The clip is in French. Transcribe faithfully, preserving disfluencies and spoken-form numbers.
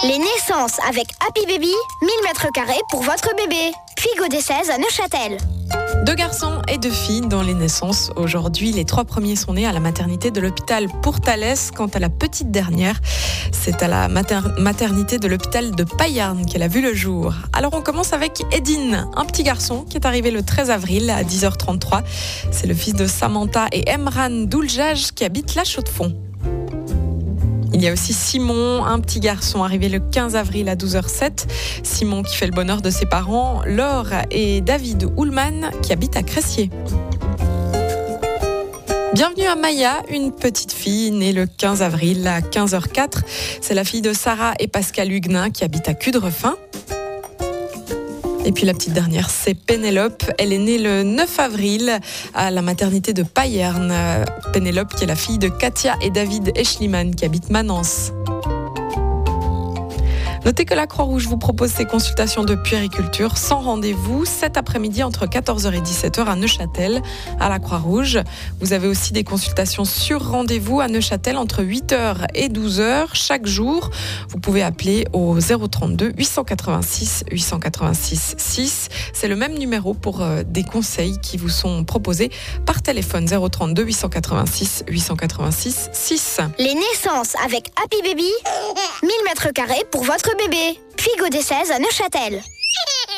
Les naissances avec Happy Baby, mille mètres carrés pour votre bébé. Puis Godet seize à Neuchâtel. Deux garçons et deux filles dans les naissances. Aujourd'hui, les trois premiers sont nés à la maternité de l'hôpital Pour-Thalès. Quant à la petite dernière, c'est à la mater- maternité de l'hôpital de Payarn qu'elle a vu le jour. Alors on commence avec Edine, un petit garçon qui est arrivé le treize avril à dix heures trente-trois. C'est le fils de Samantha et Emran Douljaj qui habitent la Chaux-de-Fonds. Il y a aussi Simon, un petit garçon arrivé le quinze avril à douze heures sept. Simon qui fait le bonheur de ses parents, Laure et David Ullmann qui habitent à Cressier. Bienvenue à Maya, une petite fille née le quinze avril à quinze heures quatre. C'est la fille de Sarah et Pascal Huguenin qui habitent à Cudrefin. Et puis la petite dernière, c'est Pénélope. Elle est née le neuf avril à la maternité de Payerne. Pénélope qui est la fille de Katia et David Eschliman qui habitent Manance. Notez que la Croix-Rouge vous propose ses consultations de puériculture sans rendez-vous cet après-midi entre quatorze heures et dix-sept heures à Neuchâtel, à la Croix-Rouge. Vous avez aussi des consultations sur rendez-vous à Neuchâtel entre huit heures et douze heures chaque jour. Vous pouvez appeler au zéro trente-deux huit cent quatre-vingt-six huit cent quatre-vingt-six six. C'est le même numéro pour euh, des conseils qui vous sont proposés par téléphone zéro trente-deux huit cent quatre-vingt-six huit cent quatre-vingt-six six. Les naissances avec Happy Baby, mille mètres carrés pour votre bébé. Puis Godet seize à Neuchâtel.